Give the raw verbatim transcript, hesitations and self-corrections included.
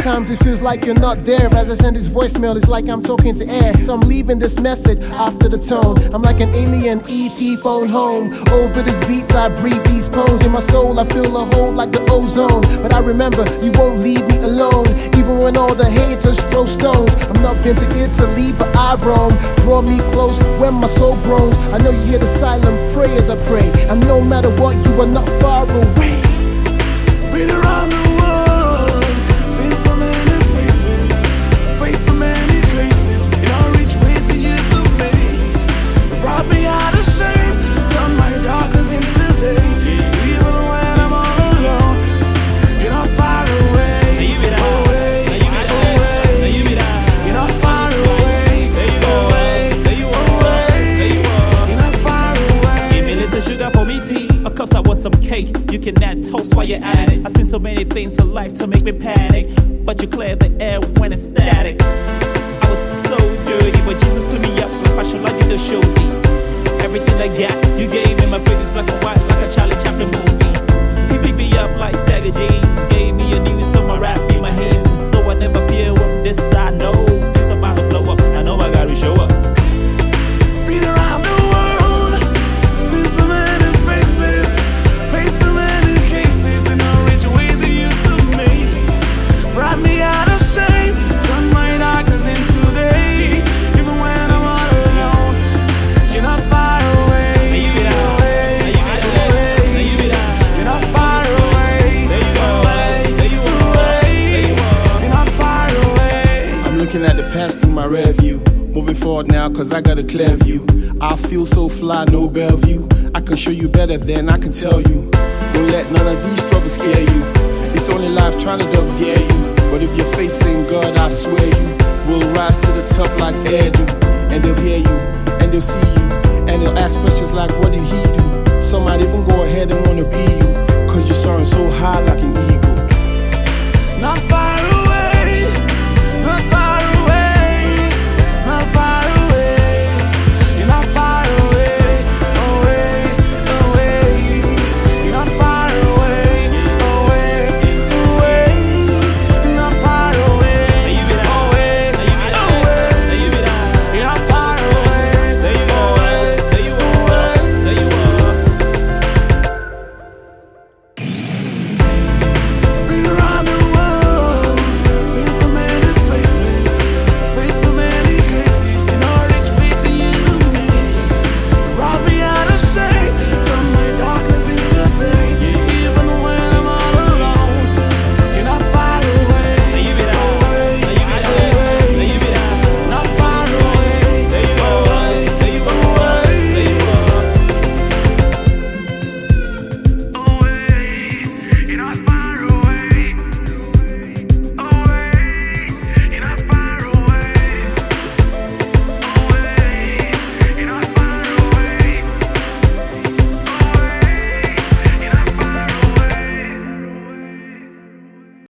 Sometimes it feels like you're not there. As I send this voicemail, it's like I'm talking to air. So I'm leaving this message after the tone. I'm like an alien E T phone home. Over these beats I breathe these poems. In my soul I feel a hole like the ozone. But I remember you won't leave me alone, even when all the haters throw stones. I'm not been to Italy but I roam. Draw me close when my soul groans. I know you hear the silent prayers I pray, and no matter what you are not far away. Been around the world, seen so many faces, faced so many cases. In all reach waiting you to me. It brought me out of shame, turned my darkness into day. Even when I'm all alone, you're not far away. Away, away. You're not far away. Away, away. You're not far away. Give me a little sugar for me tea. Of course I want some cake. You can add toast while you're at it. I seen so many things in life to make me panic, but you clear the air when it's static. I was so dirty, but Jesus cleaned me up with fashion like you just showed me. Everything I got, you gave me. My fingers black and white like a Charlie Chaplin movie. He picked me up like saggy jeans, gave me a new summer rap in my hands, so I never fear what this I know. It's about to blow up, I know I gotta show up. Been around the world, seen so many faces, faced so many cases. In a rich way that you to me, brought me out of shame, turned my darkness into day. Even when I'm all alone, you're not far away. You're not far away. You're not far away. I'm looking at the past through my rear view. Moving forward now cause I got a clear view. I feel so fly, no Bellevue. I can show you better than I can tell you. Don't let none of these struggles scare you. It's only life trying to double dare you. But if your faith's in God, I swear you will rise to the top like air do. And they'll hear you, and they'll see you, and they'll ask questions like what did he do? Some might even go ahead and wanna be you, cause you're soaring so high like an eagle. Not far away.